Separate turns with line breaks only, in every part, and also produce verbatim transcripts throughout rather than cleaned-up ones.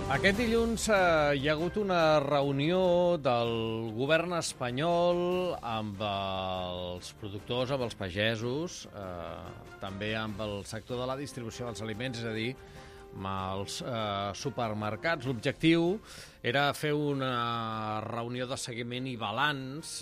Aquest dilluns eh, hi ha hagut una reunió del govern espanyol amb els productors, amb els pagesos, eh, també amb el sector de la distribució dels aliments, és a dir, amb els eh, supermercats. L'objectiu era fer una reunió de seguiment i balanç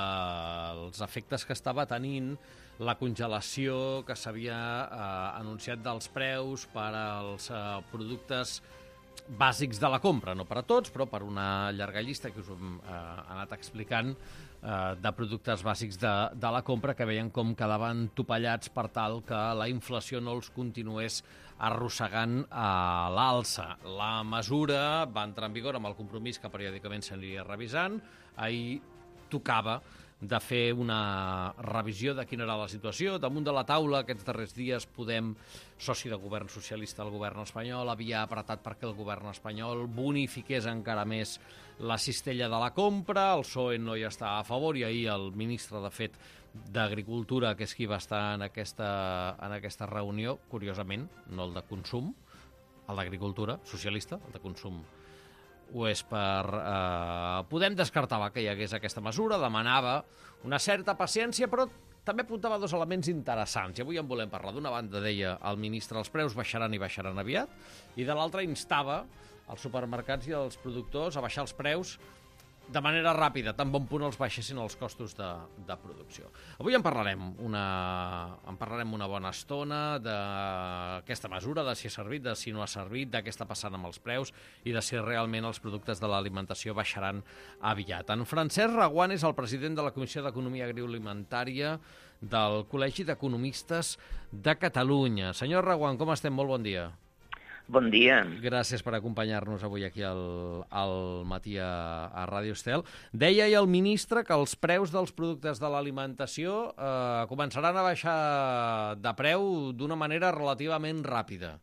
dels efectes que estava tenint la congelació que s'havia eh, anunciat dels preus per als eh, productes bàsics de la compra, no per a tots, però per una llarga llista que us hem eh, anat explicant eh, de productes bàsics de, de la compra que veien com quedaven topallats per tal que la inflació no els continués arrossegant a l'alça. La mesura va entrar en vigor amb el compromís que periòdicament s'aniria revisant. Ahir tocava de fer una revisió de quina era la situació. Damunt de la taula aquests darrers dies Podem, soci de govern socialista del govern espanyol, havia apretat perquè el govern espanyol bonifiqués encara més la cistella de la compra. El P S O E no hi està a favor i ahir el ministre, de fet, d'Agricultura, que és qui va estar en aquesta, en aquesta reunió, curiosament, no el de consum, el d'Agricultura, socialista, el de consum ho és per... Eh, Podem descartava que hi hagués aquesta mesura, demanava una certa paciència, però també apuntava dos elements interessants. I avui en volem parlar. D'una banda, deia el ministre, els preus baixaran i baixaran aviat, i de l'altra instava als supermercats i als productors a baixar els preus de manera ràpida, tan bon punt els baixessin els costos de, de producció. Avui en parlarem una, en parlarem una bona estona d'aquesta mesura, de si ha servit, de si no ha servit, de què està passant amb els preus i de si realment els productes de l'alimentació baixaran aviat. En Francesc Reguant és el president de la Comissió d'Economia Agroalimentària del Col·legi d'Economistes de Catalunya. Senyor Reguant, com estem? Molt bon dia.
Bon dia.
Gràcies per acompanyar-nos avui aquí al, al matí a, a Ràdio Estel. Deia el ministre que els preus dels productes de l'alimentació eh, començaran a baixar de preu d'una manera relativament ràpida.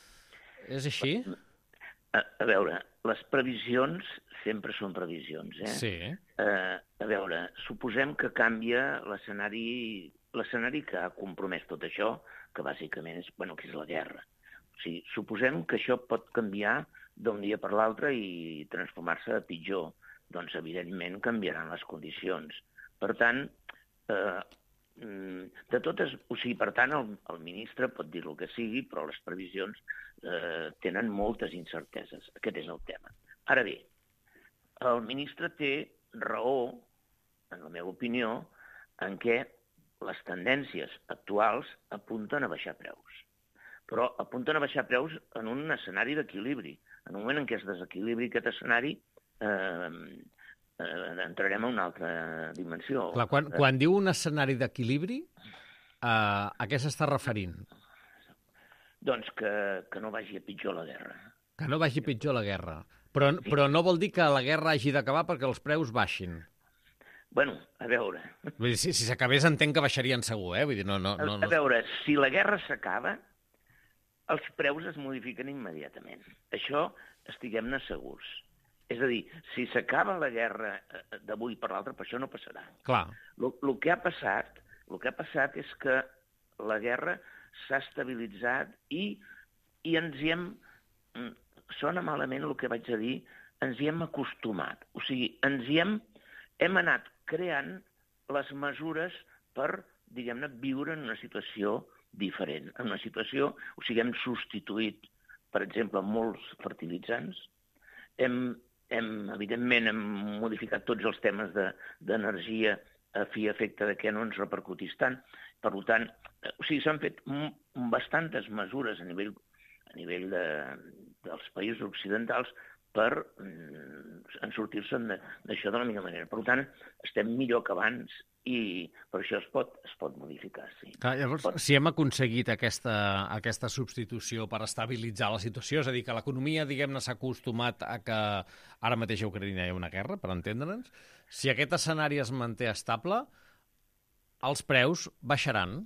És així?
A, a veure, les previsions sempre són previsions, eh?
Sí.
Eh, a veure, suposem que canvia l'escenari l'escenari que ha compromès tot això, que bàsicament és, bueno, que és la guerra. O sigui, suposem que això pot canviar d'un dia per l'altre i transformar-se a pitjor. Doncs, evidentment, canviaran les condicions. Per tant, eh, de totes... O sigui, per tant, el, el ministre pot dir el que sigui, però les previsions eh, tenen moltes incerteses. Aquest és el tema. Ara bé, el ministre té raó, en la meva opinió, en què les tendències actuals apunten a baixar preus. Però apunten a baixar preus en un escenari d'equilibri. En un moment en què es desequilibri aquest escenari, eh, eh, entrarem a una altra dimensió.
Clar, quan, quan diu un escenari d'equilibri, eh, a què s'està referint?
Doncs que, que no vagi a pitjor la guerra.
Que no vagi pitjor la guerra. Però, sí. però no vol dir que la guerra hagi d'acabar perquè els preus baixin.
Bueno, a veure...
Vull dir, si si s'acabés entenc que baixarien segur, eh? Vull dir, no, no, no, no...
A veure, si la guerra s'acaba, els preus es modifiquen immediatament. Això estiguem-ne segurs. És a dir, si s'acaba la guerra d'avui per l'altre, per això no passarà.
Clar.
El que ha passat, el que ha passat és que la guerra s'ha estabilitzat i, i ens hi hem... Sona malament el que vaig a dir, ens hi hem acostumat. O sigui, ens hi hem, hem anat creant les mesures per, diguem-ne, viure en una situació diferent. En una situació, o sigui, hem substituït, per exemple, molts fertilitzants, hem, hem evidentment, hem modificat tots els temes d'energia de, a fi i efecte de que no ens repercutís tant. Per tant, o sigui, s'han fet bastantes mesures a nivell, a nivell de, dels països occidentals per en sortir-se'n d'això de la millor manera. Per tant, estem millor que abans i per això es pot, es pot modificar, sí.
Clar, llavors, pot... si hem aconseguit aquesta, aquesta substitució per estabilitzar la situació, és a dir, que l'economia, diguem-ne, s'ha acostumat a que ara mateix a Ucraïna hi ha una guerra, per entendre'ns, si aquest escenari es manté estable, els preus baixaran?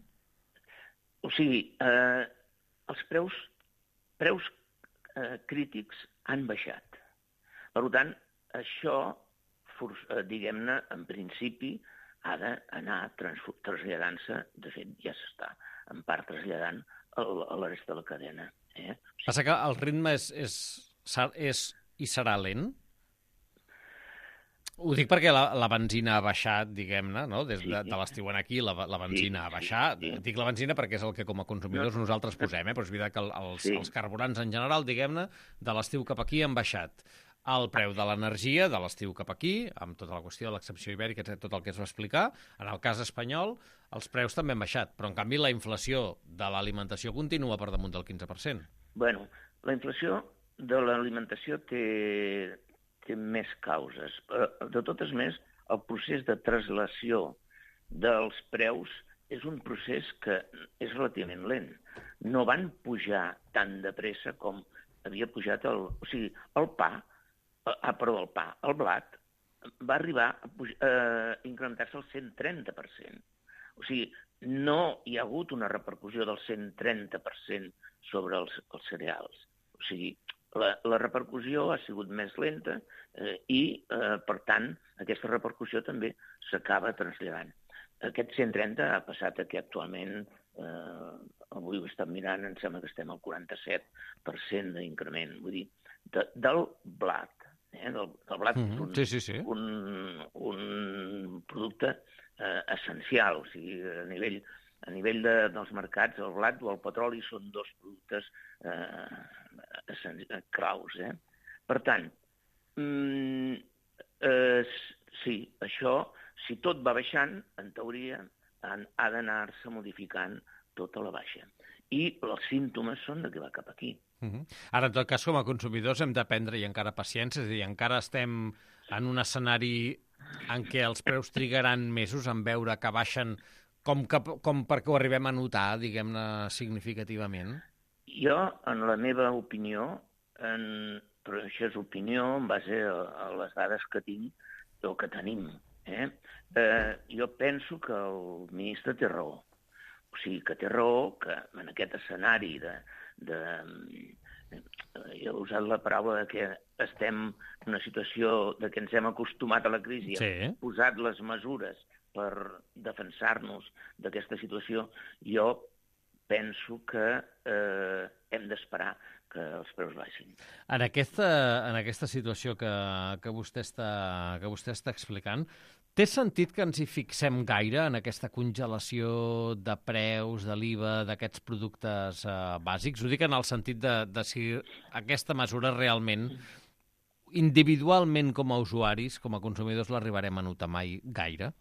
O sigui, eh, els preus, preus eh, crítics han baixat. Per tant, això, diguem-ne, en principi, ha d'anar traslladant-se, de fet ja s'està en part traslladant a la resta de la cadena. Eh?
Passa que el ritme és, és és i serà lent? Ho dic perquè la, la benzina ha baixat, diguem-ne, no? Des de, de l'estiu en aquí, la, la benzina sí, ha baixat. Sí, sí. Dic la benzina perquè és el que com a consumidors no. nosaltres posem, eh? Però és veritat que els, sí. els carburants en general, diguem-ne, de l'estiu cap aquí han baixat. El preu de l'energia, de l'estiu cap aquí, amb tota la qüestió de l'excepció ibèrica, tot el que es va explicar, en el cas espanyol, els preus també han baixat, però en canvi la inflació de l'alimentació continua per damunt del quinze per cent.
Bueno, la inflació de l'alimentació té, té més causes. De totes més, el procés de translació dels preus és un procés que és relativament lent. No van pujar tan de pressa com havia pujat el... O sigui, el pa, ah, perdó, el pa, el blat, va arribar a, pujar, a incrementar-se al cent trenta per cent. O sigui, no hi ha hagut una repercussió del cent trenta per cent sobre els, els cereals. O sigui, la, la repercussió ha sigut més lenta eh, i, eh, per tant, aquesta repercussió també s'acaba traslladant. Aquest cent trenta ha passat a que actualment, eh, avui ho he estat mirant, em sembla que estem al quaranta-set per cent d'increment. Vull dir, de, del blat. Eh, del, del blat mm-hmm. és un,
sí, sí, sí.
un, un producte eh, essencial. O sigui, a nivell, a nivell de, dels mercats, el blat o el petroli són dos productes eh, claus. Eh? Per tant, mm, eh, sí, això, si tot va baixant, en teoria, han, ha d'anar-se modificant tota la baixa. I els símptomes són de que va cap aquí.
Uh-huh. Ara, en tot cas, com a consumidors hem d'aprendre i encara paciència, és a dir, encara estem en un escenari en què els preus trigaran mesos en veure que baixen com, que, com perquè ho arribem a notar, diguem-ne, significativament?
Jo, en la meva opinió, en, però això és opinió en base a, a les dades que tinc o que tenim, eh? Eh, jo penso que el ministre té raó. O sigui, que té raó que en aquest escenari de... de jo he usat la paraula que estem en una situació de que ens hem acostumat a la crisi, sí. Hem posat les mesures per defensar-nos d'aquesta situació. Jo penso que eh, hem d'esperar que els preus baixin.
En aquesta, en aquesta situació que, que, vostè està, que vostè està explicant, té sentit que ens hi fixem gaire en aquesta congelació de preus, de l'I V A, d'aquests productes eh, bàsics? Ho dic en el sentit de, de si aquesta mesura realment, individualment com a usuaris, com a consumidors, l'arribarem a notar mai gaire?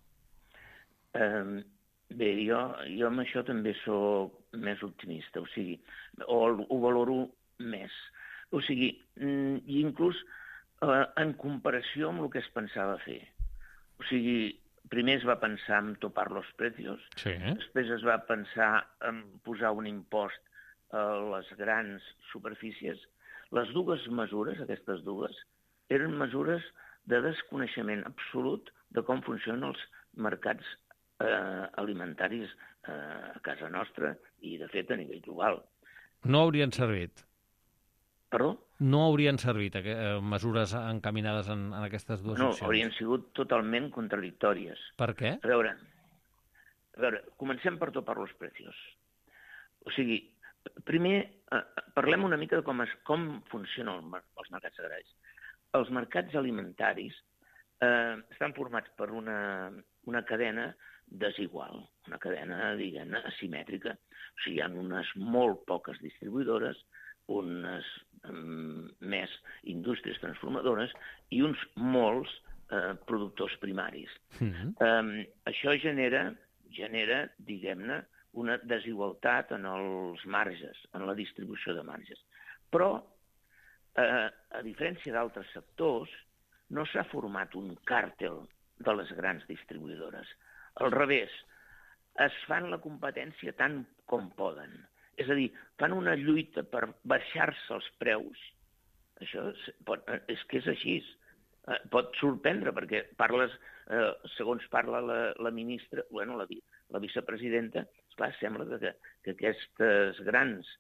Um, bé, jo, jo amb això també sóc més optimista, o sigui, o ho valoro més. O sigui, inclús eh, en comparació amb el que es pensava fer. O sigui, primer es va pensar en topar los precios, sí. Després es va pensar en posar un impost a les grans superfícies. Les dues mesures, aquestes dues, eren mesures de desconeixement absolut de com funcionen els mercats eh, alimentaris eh, a casa nostra i, de fet, a nivell global.
No haurien servit.
Perdó?
No haurien servit eh, mesures encaminades en, en aquestes dues
no,
opcions?
No, haurien sigut totalment contradictòries.
Per què?
A veure, a veure comencem per topar los precios. O sigui, primer eh, parlem una mica de com, es, com funcionen el, els mercats agraris. Els mercats alimentaris eh, estan formats per una, una cadena desigual, una cadena, diguem-ne, asimètrica. O sigui, hi ha unes molt poques distribuïdores, unes um, més indústries transformadores i uns molts eh, productors primaris. Mm-hmm. Um, això genera, genera, diguem-ne, una desigualtat en els marges, en la distribució de marges. Però, eh, a diferència d'altres sectors, no s'ha format un càrtel de les grans distribuïdores. Al revés, es fan la competència tant com poden. És a dir, fan una lluita per baixar-se els preus. Això és, pot, és que és així. Pot sorprendre, perquè parles, eh, segons parla la, la ministra, bueno, la, la vicepresidenta, esclar, sembla que, que aquestes grans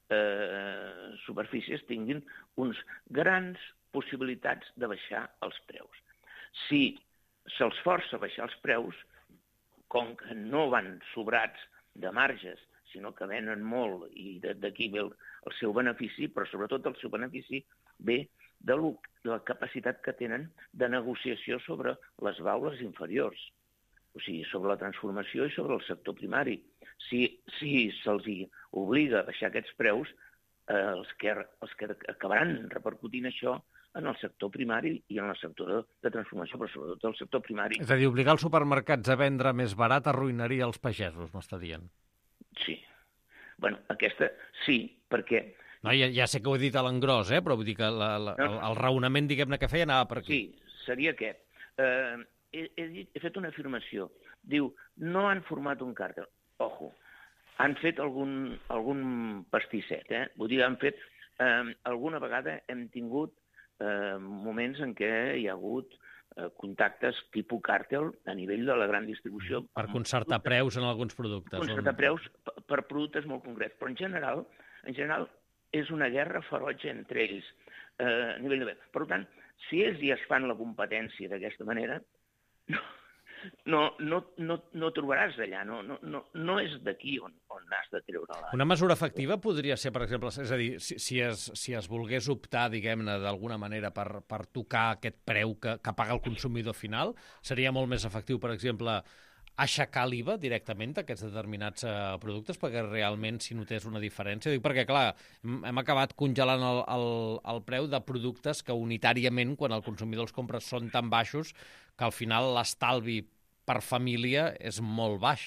eh, superfícies tinguin uns grans possibilitats de baixar els preus. Si se'ls força a baixar els preus, com que no van sobrats de marges, sinó que venen molt i d'aquí ve el, el seu benefici, però sobretot el seu benefici ve de la capacitat que tenen de negociació sobre les baules inferiors, o sigui, sobre la transformació i sobre el sector primari. Si, si se'ls obliga a baixar aquests preus, eh, els, que, els que acabaran repercutint això en el sector primari i en el sector de, de transformació, però sobretot el sector primari.
És a dir, obligar els supermercats a vendre més barat arruïnaria els pagesos, m'està dient.
Sí. Bueno, aquesta sí, perquè...
No, ja, ja sé que ho he dit a l'engròs, eh? Però vull dir que la, la, el, el raonament, diguem-ne, que feia anava per aquí.
Sí, seria aquest. Eh, he, he, dit, he fet una afirmació. Diu, no han format un càrtel. Ojo, han fet algun, algun pastisset, eh? Vull dir, han fet... Eh, alguna vegada hem tingut eh, moments en què hi ha hagut eh, contactes tipus càrtel a nivell de la gran distribució.
Per concertar preus en alguns productes.
Concertar preus per, per productes molt concrets. Però en general, en general és una guerra ferotge entre ells eh, a nivell de... Per tant, si ells ja es fan la competència d'aquesta manera, no, no, no, no, no trobaràs allà, no, no, no, no és d'aquí on, on has de treure-la.
Una mesura efectiva podria ser, per exemple, és a dir, si, si, es, si es volgués optar, diguem-ne, d'alguna manera per, per tocar aquest preu que, que paga el consumidor final, seria molt més efectiu, per exemple, aixecar l'I V A directament d'aquests determinats eh, productes perquè realment s'hi notés una diferència. Dic perquè, clar, hem, hem acabat congelant el, el, el preu de productes que unitàriament, quan el consumidor els compra, són tan baixos que al final l'estalvi per família és molt baix.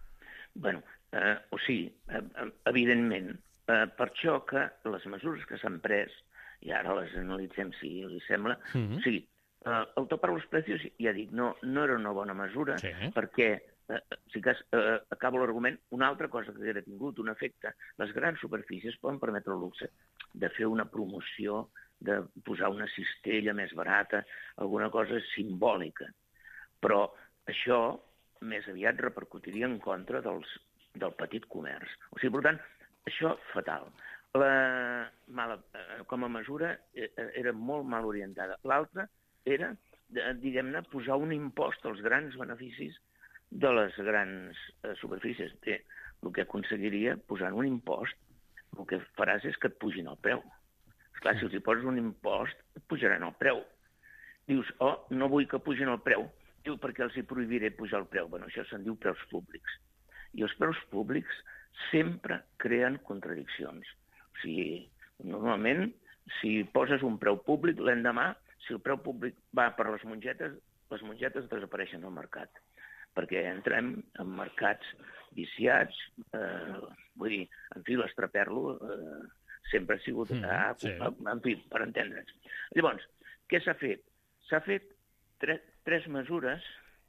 Bueno, eh, o sigui, eh, evidentment, eh, per això que les mesures que s'han pres, i ara les analitzem si li sembla, mm-hmm. o sigui, Uh, el topar els preus, ja dic, no, no era una bona mesura, sí. perquè, uh, si cas, uh, acabo l'argument, una altra cosa que hauria tingut un efecte, les grans superfícies poden permetre el luxe de fer una promoció, de posar una cistella més barata, alguna cosa simbòlica. Però això més aviat repercutiria en contra dels, del petit comerç. O sigui, per tant, això fatal. La mala, com a mesura era molt mal orientada. L'altra era, diguem-ne, posar un impost als grans beneficis de les grans eh, superfícies. Bé, el que aconseguiria posant un impost, el que faràs és que et pugin el preu. Esclar, si els hi poses un impost, et pujaran el preu. Dius, oh, no vull que pugin el preu. Diu, perquè els hi prohibiré pujar el preu. Bueno, això se'n diu preus públics. I els preus públics sempre creen contradiccions. O sigui, normalment, si poses un preu públic, l'endemà, si el preu públic va per les mongetes, les mongetes desapareixen del mercat, perquè entrem en mercats viciats, eh, vull dir, en fi, l'estraperlo eh, sempre ha sigut, mm, ah, sí. en fi, per entendre'ns. Llavors, què s'ha fet? S'ha fet tre tres mesures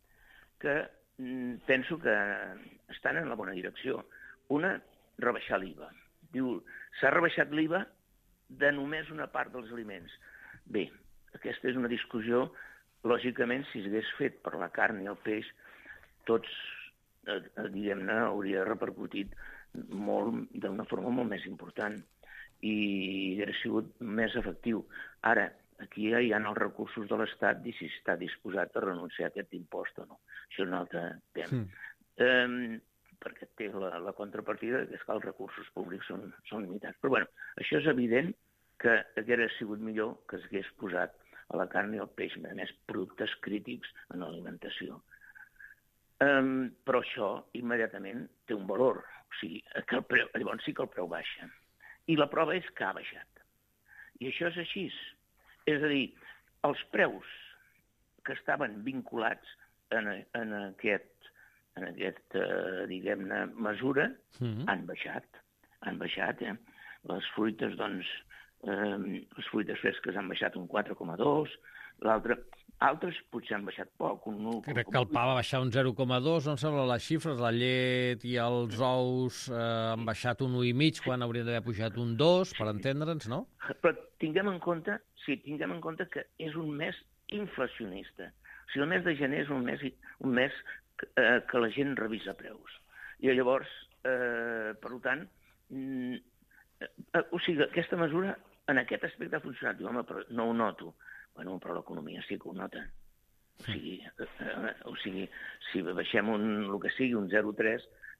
que mm, penso que estan en la bona direcció. Una, rebaixar l'I V A. Diu, s'ha rebaixat l'I V A de només una part dels aliments. Bé, aquesta és una discussió, lògicament, si s'hagués fet per la carn i el peix, tots, eh, diguem-ne, hauria repercutit molt, d'una forma molt més important i hauria sigut més efectiu. Ara, aquí ja hi ha els recursos de l'Estat i si està disposat a renunciar a aquest impost o no. Això és un altre tema. Mm. Eh, perquè té la, la contrapartida que és que els recursos públics són, són limitats. Però, bueno, això és evident que hauria sigut millor que s'hagués posat a la carn i al peix, a més, productes crítics en l'alimentació. Um, però això, immediatament, té un valor. O sigui, que el preu, llavors sí que el preu baixa. I la prova és que ha baixat. I això és així. És a dir, els preus que estaven vinculats en, en aquest, en aquest uh, diguem-ne, mesura, mm-hmm. han baixat. Han baixat, eh? Les fruites, doncs, eh, les fruites fresques han baixat un quatre coma dos, l'altre... Altres potser han baixat poc, un u coma vuit.
Crec que el pa va baixar un zero coma dos, no em sembla les xifres, la llet i els ous eh, han baixat un u i mig quan haurien d'haver pujat un dos, per entendre'ns, no?
Però tinguem en compte, sí, tinguem en compte que és un mes inflacionista. O sigui, el mes de gener és un mes, un mes eh, que la gent revisa preus. I llavors, eh, per tant, mm, eh, o sigui, aquesta mesura en aquest aspecte ha funcionat. Diu, home, però no ho noto. Bueno, però l'economia sí que ho nota. O sigui, eh, o sigui, si baixem un, el que sigui, un zero coma tres,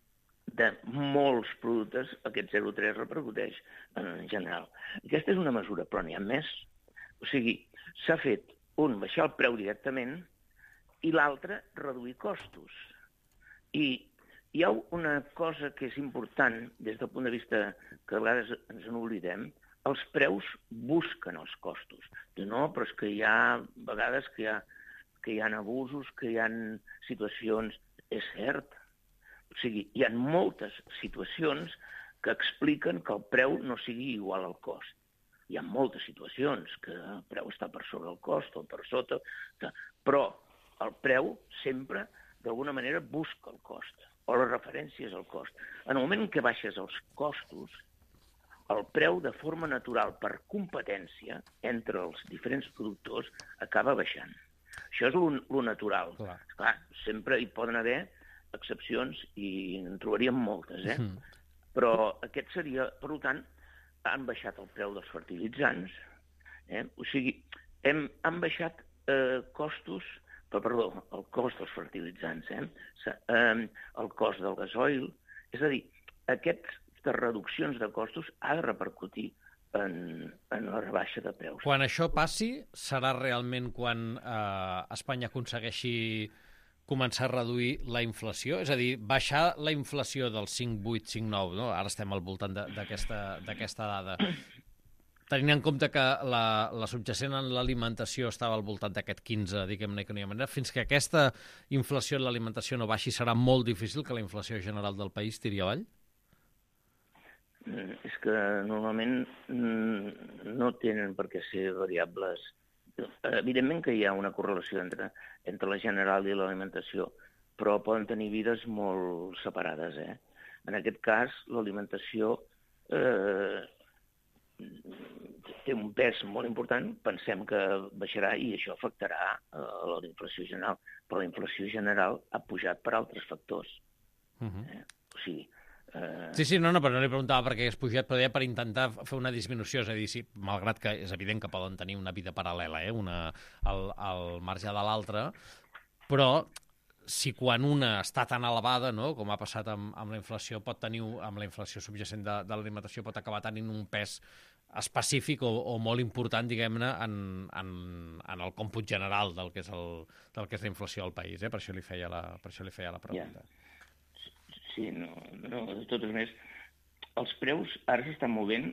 de molts productes, aquest zero coma tres repercuteix en general. Aquesta és una mesura, però n'hi ha més. O sigui, s'ha fet un, baixar el preu directament, i l'altre, reduir costos. I hi ha una cosa que és important des del punt de vista que a vegades ens n'oblidem, els preus busquen els costos. No, però és que hi ha vegades que hi ha, que hi ha abusos, que hi ha situacions... És cert. O sigui, hi ha moltes situacions que expliquen que el preu no sigui igual al cost. Hi ha moltes situacions que el preu està per sobre el cost o per sota, però el preu sempre, d'alguna manera, busca el cost, o la referència és el cost. En el moment en què baixes els costos, el preu de forma natural per competència entre els diferents productors acaba baixant. Això és lo natural. Clar. Clar, sempre hi poden haver excepcions i en trobaríem moltes, eh? Mm. Però aquest seria, per tant, han baixat el preu dels fertilitzants, eh? O sigui, hem, han baixat eh, costos, però, perdó, el cost dels fertilitzants, eh? eh? El cost del gasoil, és a dir, aquestes reduccions de costos ha de repercutir en, en la rebaixa de preus.
Quan això passi, serà realment quan eh, Espanya aconsegueixi començar a reduir la inflació? És a dir, baixar la inflació del cinc vuit, cinc nou, no? Ara estem al voltant d'aquesta dada. Tenint en compte que la, la subjacent en l'alimentació estava al voltant d'aquest quinze, diguem-ne que no hi ha manera, fins que aquesta inflació en l'alimentació no baixi, serà molt difícil que la inflació general del país tiri avall?
És que normalment no tenen per què ser variables. Evidentment que hi ha una correlació entre, entre la general i l'alimentació, però poden tenir vides molt separades. Eh? En aquest cas, l'alimentació eh, té un pes molt important, pensem que baixarà i això afectarà a la inflació general, però la inflació general ha pujat per altres factors. Uh-huh. eh? O sigui, Uh...
Sí, sí, no, no, però no li preguntava perquè és pujat, però deia per intentar fer una disminució, és a dir, sí, malgrat que és evident que poden tenir una vida paral·lela, eh, una al, al marge de l'altra, però si quan una està tan elevada, no, com ha passat amb, amb la inflació, pot tenir, amb la inflació subjacent de, de l'alimentació, pot acabar tenint un pes específic o, o molt important, diguem-ne, en, en, en el còmput general del que és, el, del que és la inflació al país, eh? Per això li feia la, per això li feia la pregunta.
Yeah. Sí, no, no, de totes maneres, els preus ara s'estan movent,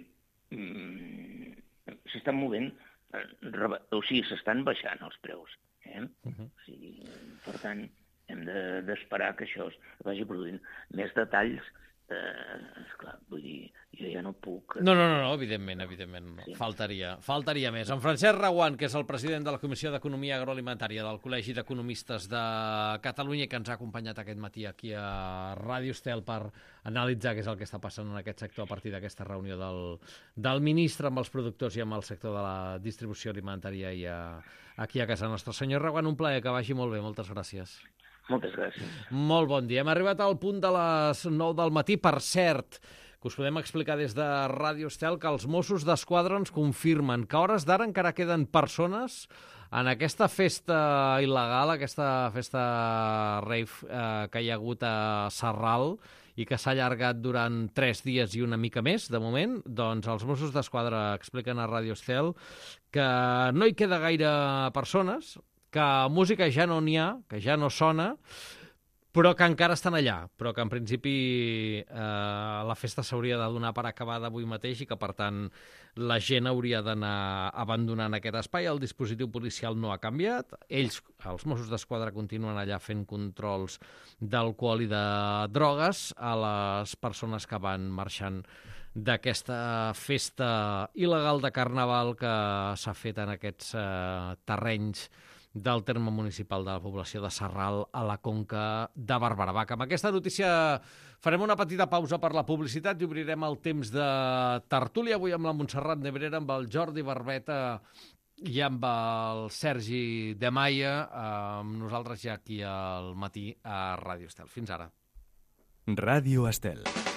mmm, s'estan movent, eh, o sigui, s'estan baixant els preus. Eh? Uh-huh. O sigui, per tant, hem d'esperar de, que això es vagi produint. Més detalls, eh, esclar, vull dir, jo ja no puc...
No, no, no, no evidentment, evidentment, no. Sí. Faltaria, faltaria més. En Francesc Reguant, que és el president de la Comissió d'Economia Agroalimentària del Col·legi d'Economistes de Catalunya, que ens ha acompanyat aquest matí aquí a Ràdio Estel per analitzar què és el que està passant en aquest sector a partir d'aquesta reunió del, del ministre amb els productors i amb el sector de la distribució alimentària i a, aquí a casa nostra. Senyor Reguant, un plaer, que vagi molt bé. Moltes gràcies.
Moltes gràcies.
Molt bon dia. Hem arribat al punt de les nou del matí. Per cert, que us podem explicar des de Ràdio Estel que els Mossos d'Esquadra ens confirmen que a hores d'ara encara queden persones en aquesta festa il·legal, aquesta festa rave eh, que hi ha hagut a Sarral i que s'ha allargat durant tres dies i una mica més, de moment. Doncs els Mossos d'Esquadra expliquen a Ràdio Estel que no hi queda gaire persones, que música ja no n'hi ha, que ja no sona, però que encara estan allà, però que en principi eh, la festa s'hauria de donar per acabada avui mateix i que, per tant, la gent hauria d'anar abandonant aquest espai. El dispositiu policial no ha canviat. Ells, els Mossos d'Esquadra, continuen allà fent controls d'alcohol i de drogues a les persones que van marxant d'aquesta festa il·legal de Carnaval que s'ha fet en aquests eh, terrenys del terme municipal de la població de Sarral a la Conca de Barberà. Amb aquesta notícia farem una petita pausa per la publicitat i obrirem el temps de tertúlia, avui amb la Montserrat Nebrera, amb el Jordi Barbeta i amb el Sergi de Maia, amb nosaltres ja aquí al matí a Ràdio Estel. Fins ara.
Ràdio Estel.